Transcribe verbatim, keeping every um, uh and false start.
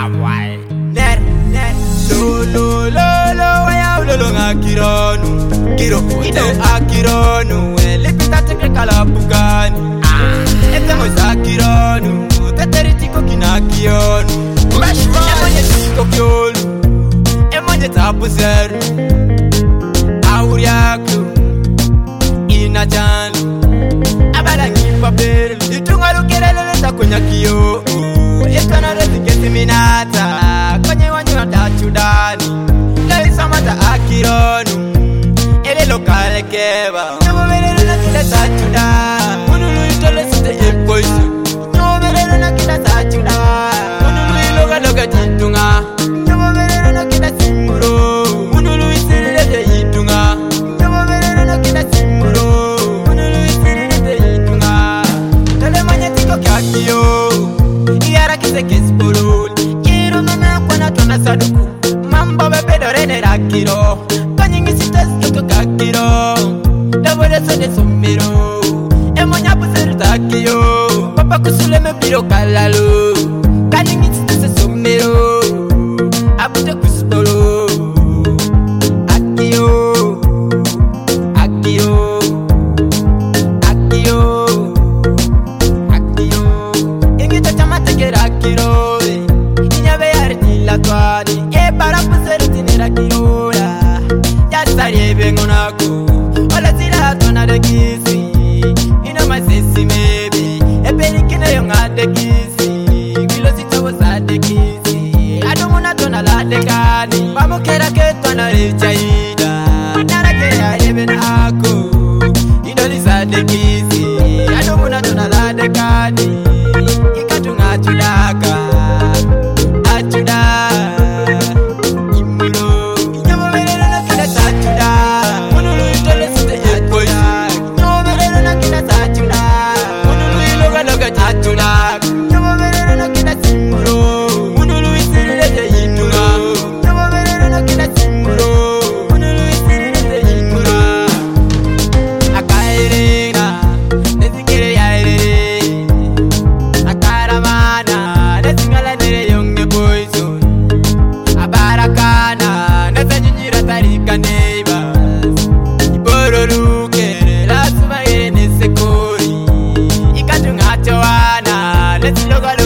why? Ner, ner. Lo, lo, lo, lo, waya ulolo ngakironu. Kiro, ito akironu. Lepita tekre kalapukani. Ete moisa kironu. Teteri tiko kinakionu. Emonye tiko kiolu. Emonye tapu zeru. Auriaku. Ina chanu. Abala ngipa beri. Itunga lukelele leta kwenye kiyo. Ekana rezi kesi minata. Kwenye wanyo atachudani. Leisa mata akironu. Ele lokale keba. Nemo velele na kila tachuda. Unulu itole sute impoisu. Nemo velele na kila tachuda. Unulu iloga loga jitunga. Nemo velele na kila simuro. Unulu isirile de jitunga. Nemo velele na kila simuro. Unulu isirile de jitunga. Tele manya tiko kiakiyo. Iyara kise kispurul. Kiru mena kwana tona saduku. Mambo bebe dorene rakiro. Kanyingi sitas yoko kakiro. Dabore sode sumiro. Emonya puseru takiyo. Papa kusule me biro kalalo. Kanyingi sitas sumiro. Abute kustolo. Akiyo. Akiyo. Akiyo. Akiyo. Ingi tachama teke rakiro. Inyabe yariti la twadi. E para puseru tine rakiro. Sari bengonako, ola tira tona de kisi. Ina masisi maybe, e pelikine yonga de kisi. Kilo sita wasa de kisi. Adomuna tona la de kani. Vamo kera ke tona richaida. Nara ke ya even ako. Idoli sa de kisi. Adomuna tona la de kani. Ikatunga chudaka, achuda. Let's look at